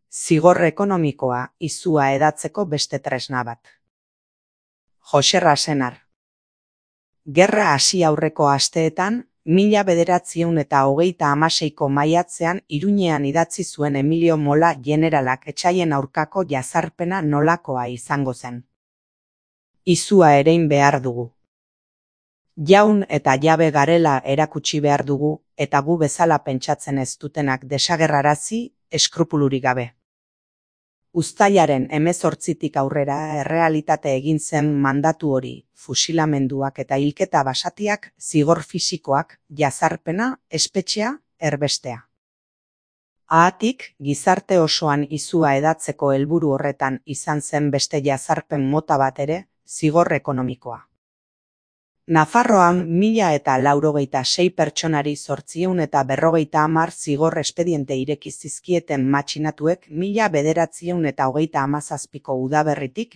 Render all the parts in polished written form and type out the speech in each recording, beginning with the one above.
Zigor ekonomikoa izua edatzeko beste tresna bat. Joxerra Senar. Gerra hasi aurreko asteetan, 1926ko maiatzean Iruñean idatzi zuen Emilio Mola generalak etsaien aurkako jazarpena nolakoa izango zen. Izua erein behar dugu. Jaun eta jabe garela erakutsi behar dugu, eta gu bezala pentsatzen ez dutenak desagerrarazi, eskrupulurik gabe. Uztailaren 18tik aurrera errealitate egin zen mandatu hori, fusilamenduak eta hilketa basatiak, zigor fisikoak, jazarpena, espetxea, erbestea. Haatik, gizarte osoan izua edatzeko helburu horretan izan zen beste jazarpen mota bat ere, zigor ekonomikoa. Nafarroan 1096 pertsonari 850 zigor espediente ireki zizkieten matxinatuek 1937ko udaberritik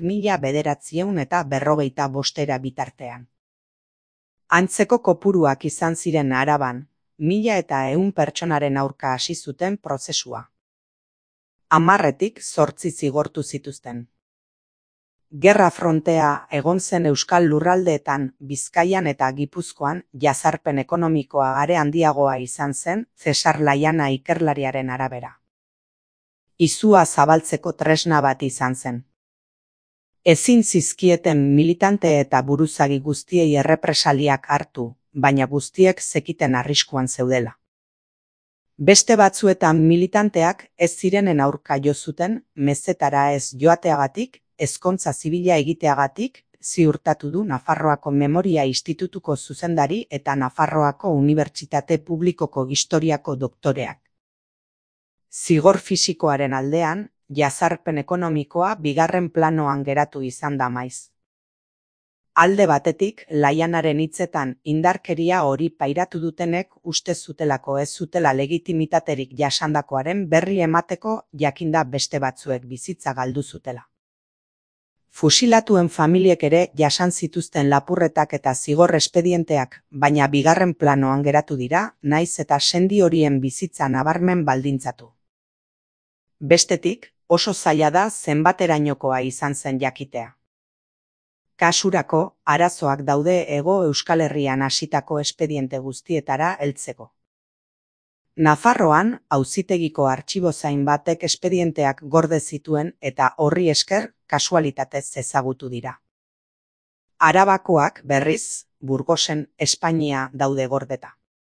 1945 bitartean. Antzeko kopuruak izan ziren Araban, 1100 pertsonaren aurka hasi zuten prozesua. 10tik 8 zigortu zituzten. Gerra frontea egon zen Euskal lurraldeetan, Bizkaian eta Gipuzkoan, jazarpen ekonomikoa are handiagoa izan zen, Cesar Laiana ikerlariaren arabera. Izua zabaltzeko tresna bat izan zen. Ezin zizkieten militante eta buruzagi guztiei errepresaliak hartu, baina guztiek zekiten arriskuan zeudela. Beste batzuetan militanteak ez zirenen aurka jo zuten, mezetara ez joateagatik, ezkontza zibila egiteagatik, ziurtatu du Nafarroako Memoria Institutuko zuzendari eta Nafarroako Unibertsitate Publikoko Historiako doktoreak. Zigor fisikoaren aldean, jazarpen ekonomikoa bigarren planoan geratu izan da maiz. Alde batetik, Laianaren hitzetan indarkeria hori pairatu dutenek uste zutelako ez zutela legitimitaterik jasandakoaren berri emateko jakinda beste batzuek bizitza galdu zutela. Fusilatuen familiek ere jasan zituzten lapurretak eta zigor espedienteak, baina bigarren planoan geratu dira, naiz eta sendi horien bizitza nabarmen baldintzatu. Bestetik, oso zaila da zenbaterainokoa izan zen jakitea. Kasurako, arazoak daude Hego Euskal Herrian hasitako espediente guztietara heltzeko. Nafarroan, auzitegiko artxibozain batek espedienteak gorde zituen eta horri esker kasualitatez ezagutu dira. Arabakoak, berriz, Burgosen, Espainia daude gordeta.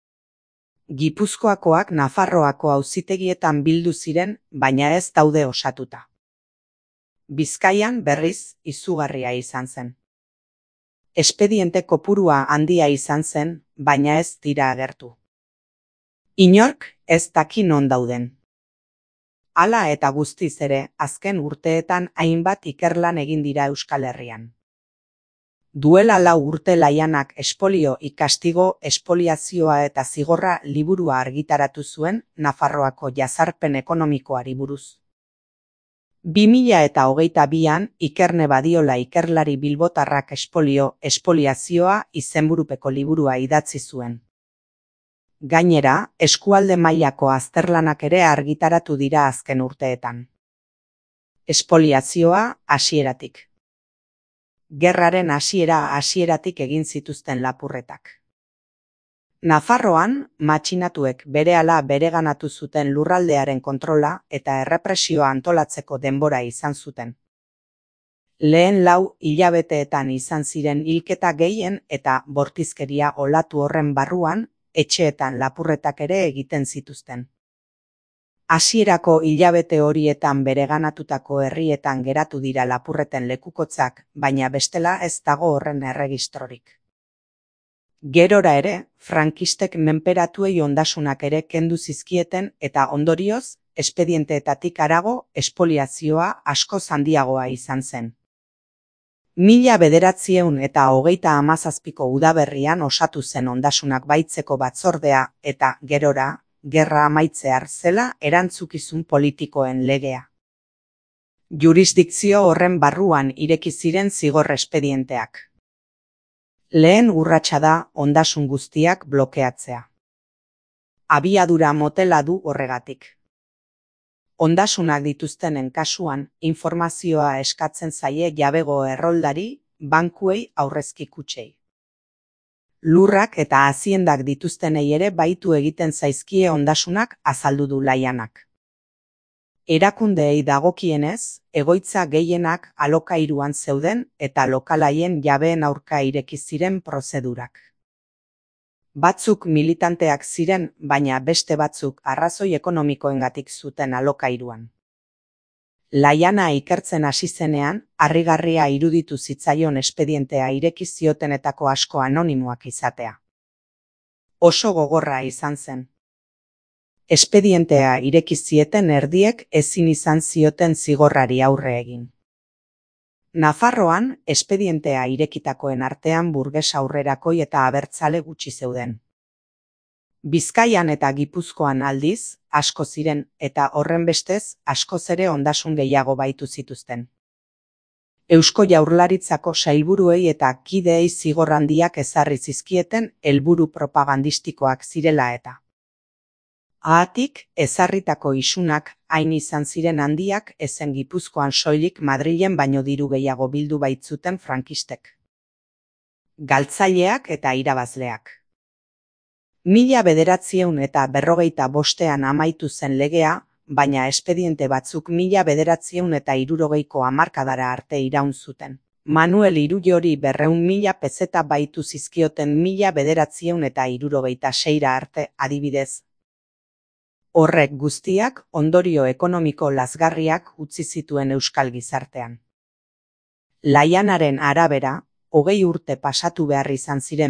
Gipuzkoakoak Nafarroako auzitegietan bildu ziren, baina ez daude osatuta. Bizkaian, berriz, izugarria izan zen. Espediente kopurua handia izan zen, baina ez dira agertu. Inork ez daki non dauden. Hala eta guztiz ere, azken urteetan hainbat ikerlan egin dira Euskal Herrian. Duela 4 urte Laianak Espolio y Castigo, espoliazioa eta zigorra liburua argitaratu zuen Nafarroako jazarpen ekonomikoari buruz. 2022an Ikerne Badiola ikerlari bilbotarrak espolio, espoliazioa izenburupeko liburua idatzi zuen. Gainera, eskualde mailako azterlanak ere argitaratu dira azken urteetan. Espoliazioa hasieratik. Gerraren hasieratik egin zituzten lapurretak. Nafarroan, matxinatuek berehala bereganatu zuten lurraldearen kontrola eta errepresioa antolatzeko denbora izan zuten. Lehen 4 hilabeteetan izan ziren hilketa gehien eta bortizkeria olatu horren barruan, etxeetan lapurretak ere egiten zituzten. Hasierako hilabete horietan bereganatutako herrietan geratu dira lapurreten lekukotzak, baina bestela ez dago horren erregistrorik. Gerora ere, frankistek menperatuei ondasunak ere kendu zizkieten eta ondorioz, espedienteetatik harago, espoliazioa askoz handiagoa izan zen. 1927ko udaberrian osatu zen ondasunak baitzeko batzordea eta gerora, gerra amaitzear zela erantzukizun politikoen legea. Jurisdikzio horren barruan ireki ziren zigor espedienteak. Lehen urratsa da ondasun guztiak blokeatzea. Abiadura motela du horregatik. Ondasunak dituztenen kasuan, informazioa eskatzen zaie jabego erroldari, bankuei aurrezki kutxei. Lurrak eta haziendak dituztenei ere baitu egiten zaizkie ondasunak azaldu du Laianak. Erakundeei dagokienez, egoitza gehienak alokairuan zeuden eta lokalaien jabeen aurka ireki ziren prozedurak. Batzuk militanteak ziren, baina beste batzuk arrazoi ekonomikoengatik zuten alokairuan. Laiana ikertzen hasi zenean, harrigarria iruditu zitzaion espedientea ireki ziotenetako asko anonimoak izatea. Oso gogorra izan zen. Espedientea ireki zieten erdiek ezin izan zioten zigorrari aurre egin. Nafarroan, espedientea irekitakoen artean burges aurrerakoi eta abertzale gutxi zeuden. Bizkaian eta Gipuzkoan aldiz, asko ziren eta horrenbestez askoz ere ondasun gehiago baitu zituzten. Eusko Jaurlaritzako sailburuei eta kideei zigor handiak ezarri zizkieten helburu propagandistikoak zirela eta. Haatik, ezarritako isunak hain izan ziren handiak ezen Gipuzkoan soilik Madrilen baino diru gehiago bildu baitzuten frankistek. Galtzaileak eta irabazleak. 1945ean amaitu zen legea, baina espediente batzuk 1960ko hamarkadara arte iraun zuten. Manuel Iruyori 200.000 pezeta baitu zizkioten 1966 arte adibidez. Horrek guztiak ondorio ekonomiko lazgarriak utzi zituen euskal gizartean. Laianaren arabera, 20 urte pasatu behar izan ziren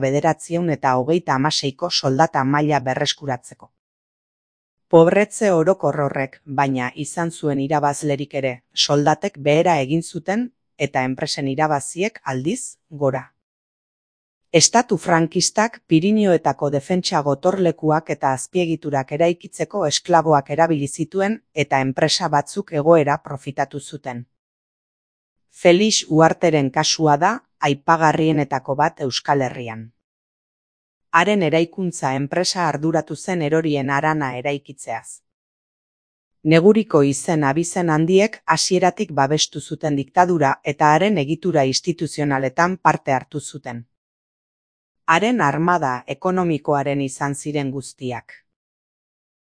1936ko soldata maila berreskuratzeko. Pobretze orokor horrek, baina izan zuen irabazlerik ere, soldatek behera egin zuten eta enpresen irabaziek aldiz gora. Estatu frankistak Pirinioetako defentsa gotorlekuak eta azpiegiturak eraikitzeko esklaboak erabili zituen eta enpresa batzuk egoera profitatu zuten. Felix Uharteren kasua da aipagarrienetako bat Euskal Herrian. Haren eraikuntza enpresa arduratu zen erorien harana eraikitzeaz. Neguriko izen abizen handiek hasieratik babestu zuten diktadura eta haren egitura instituzionaletan parte hartu zuten. Haren armada ekonomikoaren izan ziren guztiak.